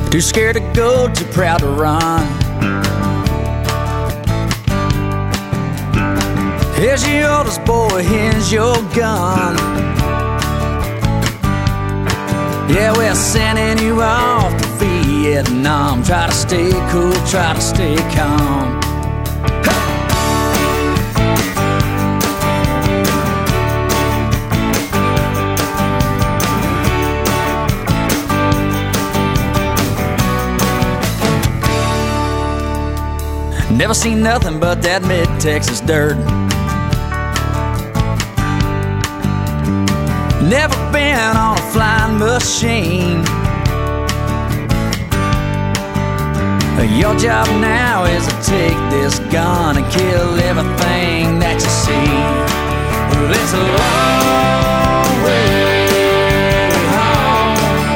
Too scared to go, too proud to run. Here's your oldest boy, here's your gun. Yeah, we're sending you off to Vietnam. Try to stay cool, try to stay calm. Never seen nothing but that mid-Texas dirt. Never been on a flying machine. Your job now is to take this gun and kill everything that you see. Well, it's a long way home.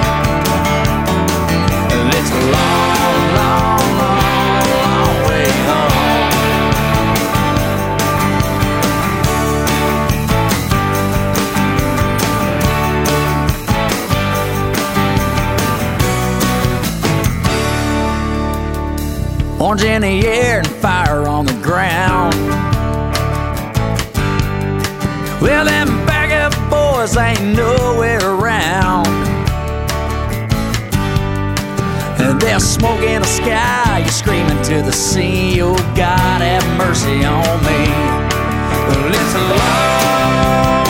It's a long, long, long, long way home. Orange in the air and fire on the ground. Well, them backup boys ain't nowhere around. And there's smoke in the sky, you're screaming to the sea. Oh, God, have mercy on me. Well, it's a long